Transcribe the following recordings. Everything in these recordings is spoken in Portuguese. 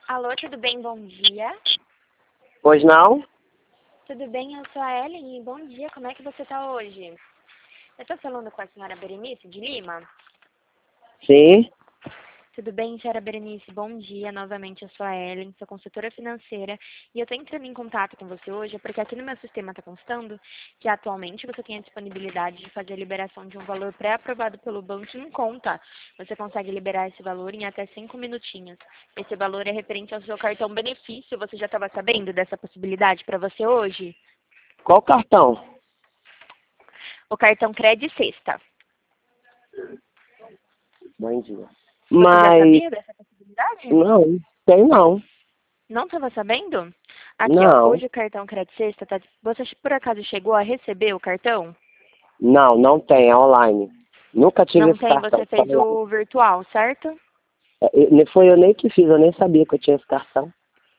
Alô, tudo bem? Bom dia. Pois não? Tudo bem? Eu sou a Ellen. Bom dia. Como é que você está hoje? Eu estou falando com a senhora Berenice de Lima. Sim. Tudo bem, senhora Berenice? Bom dia. Novamente, eu sou a Ellen, sou consultora financeira. E eu estou entrando em contato com você hoje porque aqui no meu sistema está constando que atualmente você tem a disponibilidade de fazer a liberação de um valor pré-aprovado pelo banco em conta. Você consegue liberar esse valor em até 5 minutinhos. Esse valor é referente ao seu cartão benefício. Você já estava sabendo dessa possibilidade para você hoje? Qual cartão? O cartão Cred Sexta. Bom dia. Você já Mas sabia dessa possibilidade? não, tem não. Não estava sabendo? Aqui, ó. Não. Hoje o cartão Cred Sexta tá... Você por acaso chegou a receber o cartão? Não tem, é online. Nunca tive Não esse tem, cartão. você fez o virtual, certo? Nem foi eu nem que fiz, eu nem sabia que eu tinha esse cartão.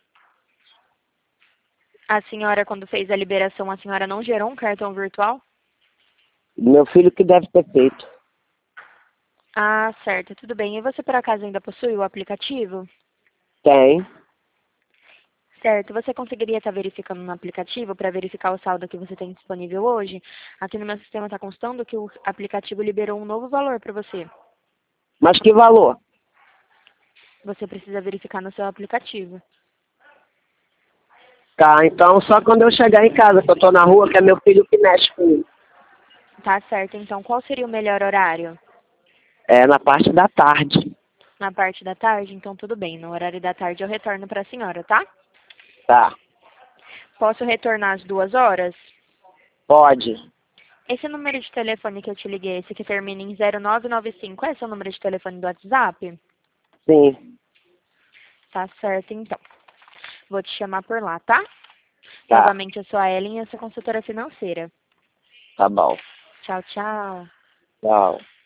A senhora, quando fez a liberação, a senhora não gerou um cartão virtual? Meu filho que deve ter feito. Ah, certo, tudo bem. E você por acaso ainda possui o aplicativo? Tem. Certo, você conseguiria estar verificando no aplicativo para verificar o saldo que você tem disponível hoje? Aqui no meu sistema está constando que o aplicativo liberou um novo valor para você. Mas que valor? Você precisa verificar no seu aplicativo. Tá, então só quando eu chegar em casa, que eu tô na rua, que é meu filho que mexe comigo. Tá certo, então qual seria o melhor horário? É na parte da tarde. Na parte da tarde? Então tudo bem, no horário da tarde eu retorno para a senhora, tá? Tá. Posso retornar às 2 horas? Pode. Esse número de telefone que eu te liguei, esse que termina em 0995, é seu número de telefone do WhatsApp? Sim. Tá certo, então. Vou te chamar por lá, tá? Tá. Novamente, eu sou a Ellen e eu sou consultora financeira. Tá bom. Tchau, tchau. Tchau.